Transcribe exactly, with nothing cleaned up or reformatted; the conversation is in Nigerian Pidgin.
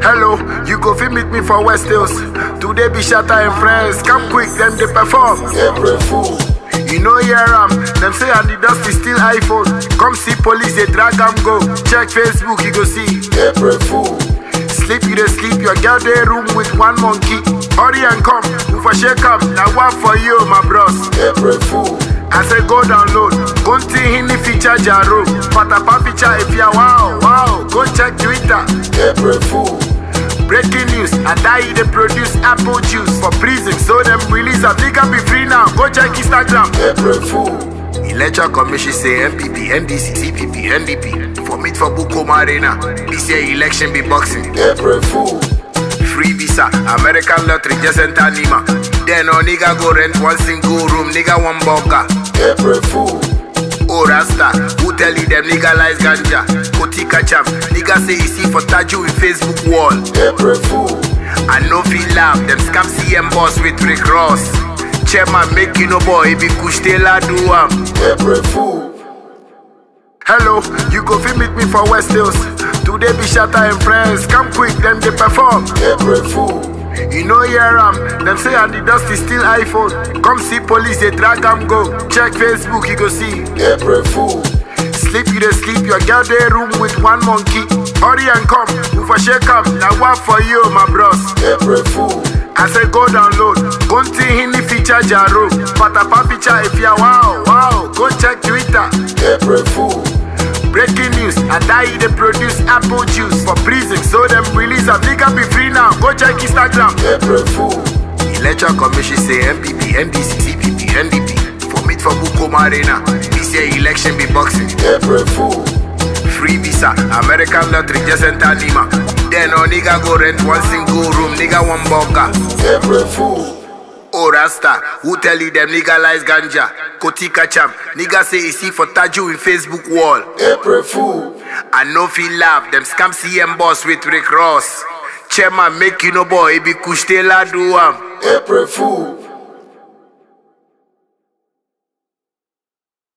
Hello, you go fit meet me for West Hills. Today be Shatta and friends. Come quick, then they perform. April Fool. You know hear am, them say and the dust is still iPhone. Come see police, they drag am go. Check Facebook, you go see. April Fool. Sleep, you dey sleep, your girl dey room with one monkey. Hurry and come, move for shake up. Now what for you, my bros? April Fool. I say go download, go to hini feature jaro. Patapa feature if ya wow, wow. Go check Twitter. April Fool. Breaking news, I die they produce apple juice for prison. So them release a nigga be free now. Go check Instagram. April Fool. Electoral Commission say M P P, N D C, C P P, N D P. For meet for Bukoma Arena. This year election be boxing. April Fool. Free visa, American lottery, just enter Nima. Then no nigga go rent one single room, nigga one bunker. April Fool. Oh Rasta, who tell you them legalize ganja? Kotika champ, nigga say you see for Taju in Facebook wall. April Fool. I no feel laugh, them scam C M boss with Rick Ross. Chairman make you no boy, be kush Taylor do am. April Fool. Hello, you go fit meet me for West Hills. Today be Shatta and friends. Come quick, then they perform. April Fool. You know hear am, them say and the dust is still iPhone. Come see police, they drag am go. Check Facebook, you go see. April Fool. Sleep, you dey sleep, your girl dey room with one monkey. Hurry and come, move for shake up. Now what for you, my bros? April Fool. I say go download, go to hini feature jaro. Patapa feature if ya wow, wow. Go check Twitter. April Fool. Breaking news, I die they produce apple juice for prison. So them release a nigga be free now. Go check Instagram. April Fool. Electoral Commission say M P P, N D C, C P P, N D P. For meet for Bukoma Arena. This year election be boxing. April Fool. Free visa, American lottery, just enter Nima. Then no nigga go rent one single room, nigga one bunker. April Fool. Oh Rasta, who tell you them legalize ganja? Kotika champ, nigga say you see for Taju in Facebook wall. April Fool. I no feel laugh, them scam C M boss with Rick Ross. Chairman make you no boy, be kush Taylor do am. April Fool.